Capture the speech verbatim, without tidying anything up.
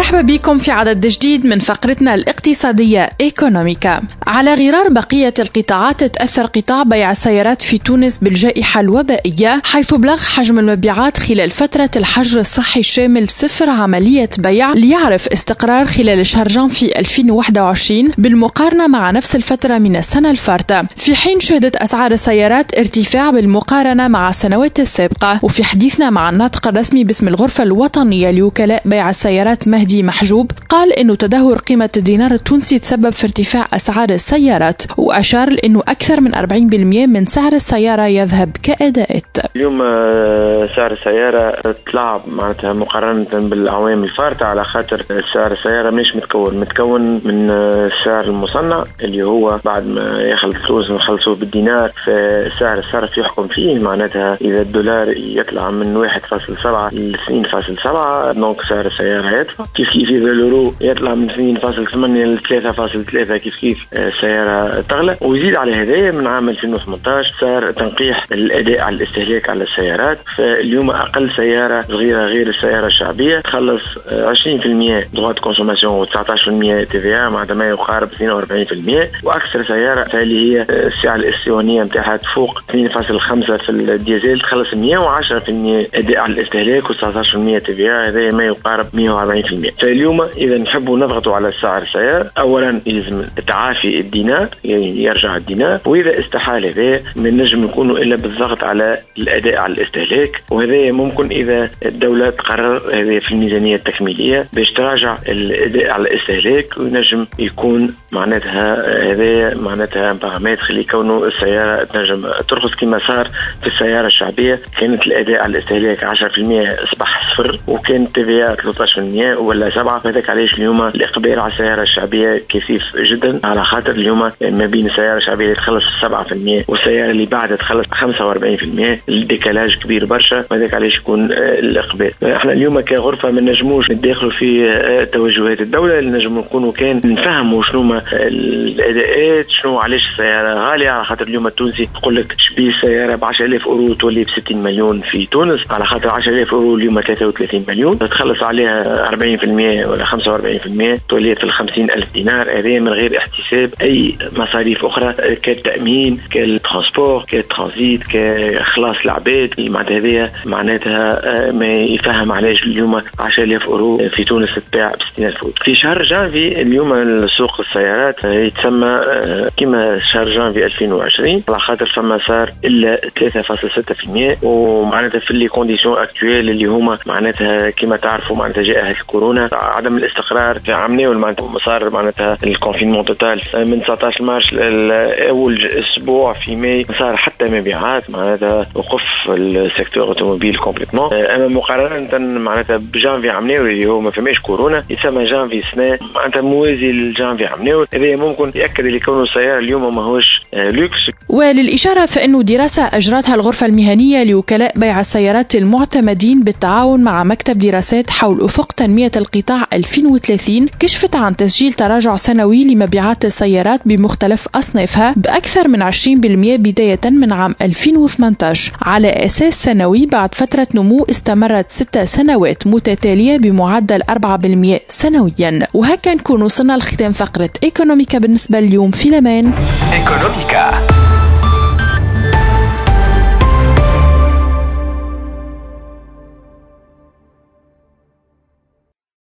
مرحبا بكم في عدد جديد من فقرتنا الاقتصادية إيكونوميكا. على غرار بقية القطاعات تأثر قطاع بيع السيارات في تونس بالجائحة الوبائية، حيث بلغ حجم المبيعات خلال فترة الحجر الصحي الشامل صفر عملية بيع، ليعرف استقرار خلال شهر جانفي ألفين وواحد وعشرين بالمقارنة مع نفس الفترة من السنة الفارطة، في حين شهدت أسعار السيارات ارتفاع بالمقارنة مع السنوات السابقة. وفي حديثنا مع الناطق الرسمي باسم الغرفة الوطنية لوكلاء بيع السيارات مهدي محجوب، قال إنه تدهور قيمة الدينار التونسي تسبب في ارتفاع أسعار السيارات، وأشار لأنه أكثر من أربعين بالمئة من سعر السيارة يذهب كأداءات. اليوم سعر السيارة طلع معناتها مقارنة بالأعوام الفارطة، على خاطر سعر السيارة مش متكون متكون من السعر المصنع اللي هو بعد ما يخلص الفلوس نخلصوه بالدينار، فسعر الصرف يحكم فيه. معناتها إذا الدولار يطلع من واحد فاصل سبعة ل اثنين فاصل سبعة دونك سعر السيارة يدفع، كيف كيف إذا اليورو يطلع من اثنين فاصل ثمانية ل ثلاثة فاصل ثلاثة كيف كيف السيارة تغلى. ويزيد على هذا من عام ألفين وثمانية عشر صار تنقيح الأداء على الاستهلاك على السيارات، فاليوم أقل سيارة صغيرة غير السيارة الشعبية تخلص عشرين بالمئة ضغط كونسوماسيون و تسعة عشر بالمئة تي في إيه، معناتها ما يقارب اثنين وأربعين بالمئة. وأكثر سيارة اللي هي السعة الاستوانية متاعها تفوق اثنين فاصل خمسة في الديزل تخلص مئة وعشرة بالمئة أداء على الاستهلاك و تسعة عشر بالمئة تي في إيه، هذا ما يقارب مئة وأربعين بالمئة. فاليوم إذا نحبوا نضغطوا على سعر السيارة، أولا لازم تعافي الدينار، يعني يرجع الدينار، وإذا استحال هذا من نجم نكونوا إلا بالضغط على الأداء على الاستهلاك، وهذا ممكن إذا الدولة تقرر هذا في الميزانية التكميلية باش تراجع الأداء على الاستهلاك، ونجم يكون معناتها هذا معناتها بارامتر اللي يكونوا السيارة تنجم ترخص كما صار في السيارة الشعبية. كانت الأداء على الاستهلاك عشرة بالمئة أصبح صفر، وكان تي في إيه ثلاثة عشر بالمئة ولا سبعة. هذاك علاش اليوم الإقبال على السيارة الشعبية كثيف جدا، على خاطر اليوم ما بين السيارة الشعبية اللي تخلص سبعة بالمئة والسيارة اللي بعدها تخلص خمسة وأربعين بالمئة، الديكالاج كبير برشا، وهذاك علاش يكون الإقبال. احنا اليوم كغرفة ما نجموش ندخلوا في توجهات الدولة، نجم نكونوا كان نفهموا شنو ما الأداءات، شنو علاش السيارة غالية، على خاطر اليوم التونسي يقول لك شبيه السيارة ب عشرة آلاف أورو تولي ب ستين مليون في تونس، على خاطر عشرة آلاف أورو اليوم ثلاثة وثلاثين مليون، تخلص عليها أربعين بالمئة ولا خمسة وأربعين بالمئة تولي في الخمسين ألف دينار. هذه من غير احتساب أي مصاريف أخرى كالتأمين كالترانسبور كالترانزيت كخلاص العباد. معناتها هذه معناتها ما يفهم علاش اليوم عشرة آلاف أورو في تونس تباع ب ستين ألف أورو. في شهر جانفي اليوم السوق السيارات يتسمى كما شهر جانفي ألفين وعشرين، على خاطر فما صار إلا ثلاثة فاصل ستة بالمئة، ومعناتها في اللي كونديسيون اكتويل اللي هما معناتها كما تعرفوا معناتها جائحة الكورونا، عدم الاستقرار في عامين، معناتها صار معناتها الكونفينمون توتال من تسعة عشر مارس اول اسبوع في ماي صار حتى مبيعات، معناتها وقف السيكتور اوتوموبيل كومبليتمون. اما مقارنه معناتها بجانفي عامين اللي هو ما فماش كورونا يسمى جانفي سنه معناتها موازي لجانفي عامين، هذا ممكن ياكد اللي كونه السياره اليوم ماهوش لوكس. وللإشارة فإنه دراسة أجرتها الغرفة المهنية لوكلاء بيع السيارات المعتمدين بالتعاون مع مكتب دراسات حول أفق تنمية القطاع ألفين وثلاثين كشفت عن تسجيل تراجع سنوي لمبيعات السيارات بمختلف أصنافها بأكثر من عشرين بالمئة بداية من عام ألفين وثمانية عشر على أساس سنوي، بعد فترة نمو استمرت ست سنوات متتالية بمعدل أربعة بالمئة سنويا. وهكا نكون وصلنا لختام فقرة إيكونوميكا بالنسبة اليوم في لمان. إيكونوميكا.